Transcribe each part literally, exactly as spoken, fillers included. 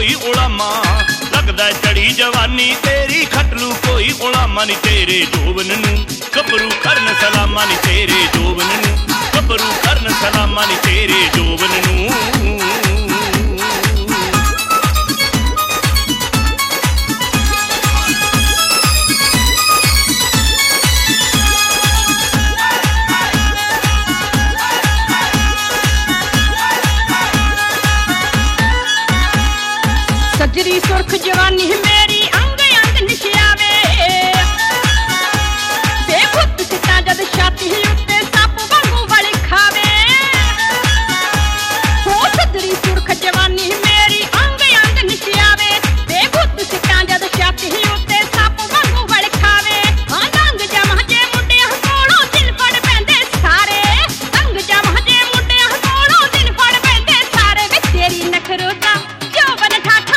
कोई उलामा लगदा चढ़ी जवानी तेरी खटलू कोई उलामा नी तेरे जोबन नू गभरू करन सलामा नी तेरे जोबन नू गभरू करन सलामा नी तेरे जोबन नू सजरी सुर्ख जवानी मेरी अंग अंग निशियावे बेखुद सिटा जद छाती उत्ते सप वांगू वल खावे हो सजरी सुर्ख जवानी मेरी अंग अंग निशियावे बेखुद सिटा जद छाती उत्ते सप वांगू वल खावे हां रंग जमा जे मुंडिया कोलों दिल फड़ पैंदे सारे रंग जमा जे मुंडिया कोलों दिल फड़ पैंदे सारे वे तेरी नखरो दा जोबन ठाठा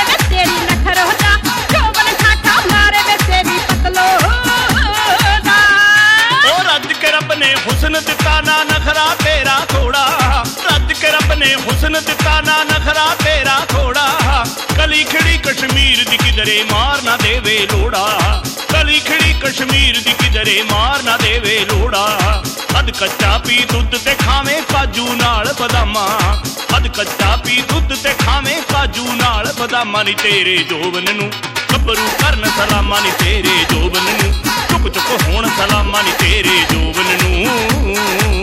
हुस्न दिता ना नखरा तेरा थोड़ा रज के रब ने हुस्न दिता ना नखरा तेरा थोड़ा कली खिड़ी कश्मीर दी किधरे मार ना देवे लोड़ा कली खिड़ी कश्मीर दी किधरे मार ना देवे लोड़ा अद कच्चा पी दुध ते खावे काजू नाल बदामा अद कच्चा पी दुध ते खावे काजू नाल बदामा नी तेरे जोबन नू गभरू करन सलामा नी तेरे जोबन नू चुक चुक होण सलामा नी तेरे जोबन नू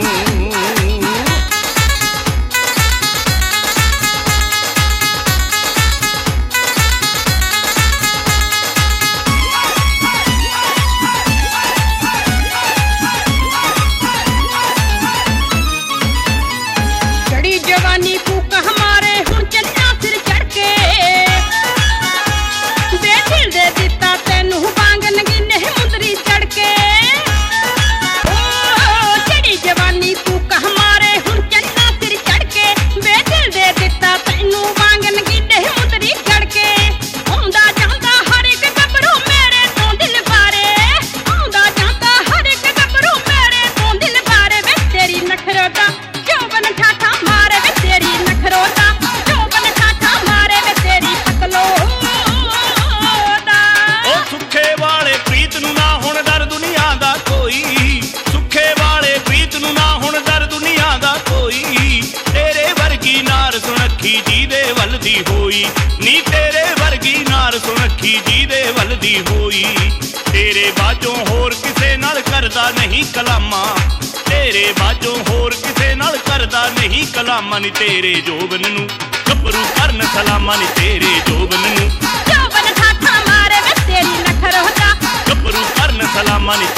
चढ़ी जवानी फूक हमारे हुण चन्ना सिर चढ़ के बेदिल दे दिता तेनू वांगन गिने मुंदरी चढ़ के ओ चढ़ी जवानी फूक हमारे हुण चन्ना सिर चढ़ के बेदिल दे दिता तेनू वांगन गिने मुंदरी चढ़ के आंदा जांदा हर एक गभरू मेरे तो दिल बारे आंदा जांदा हर एक गभरू मेरे तो दिल बारे वे तेरी नखरो दा जोबन ठाठा मारे वे तेरी नखरो दा जोबन ठाठा मारे वे तेरी पतलो दा ओ सुखे वाले प्रीत नू ना हुण डर दुनिया दा कोई सुखे वाले प्रीत नू ना हुण डर दुनिया दा कोई तेरे वर्गी नार सुनखी जी दे वल दी होई नी तेरे वर्गी नार सुनखी जी दे वल दी होई तेरे बाजों होर किसे नाल करदा नहीं कलामा तेरे बाजों होर किसे नाल करदा नहीं कलामा नी तेरे जोबन नू गभरू करन सलामा नी तेरे जोबन नू जोबन ठाठा मारे वे तेरी नखरो दा गभरू करन सलामा नी